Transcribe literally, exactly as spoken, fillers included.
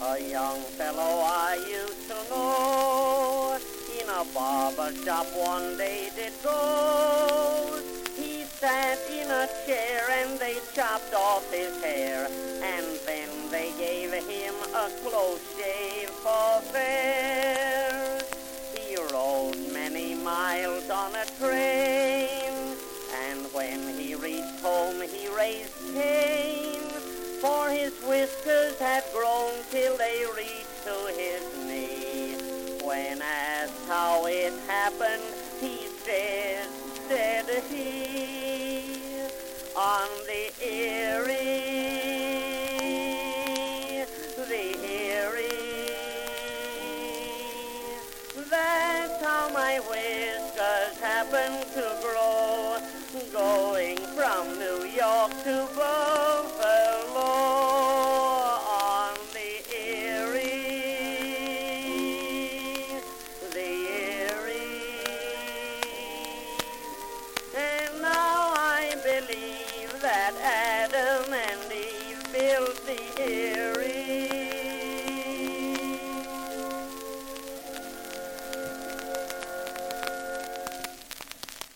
A young fellow I used to know in a barber shop one day did go. He sat in a chair and they chopped off his hair, and then they gave him a close shave for fares. He rode many miles on a train, and when he reached home he raised Cain, for his whiskers had grown till they reached to his knee. When asked how it happened, he said, said he, on the Erie, the Erie. That's how my whiskers happened to grow, going from New York to Boston.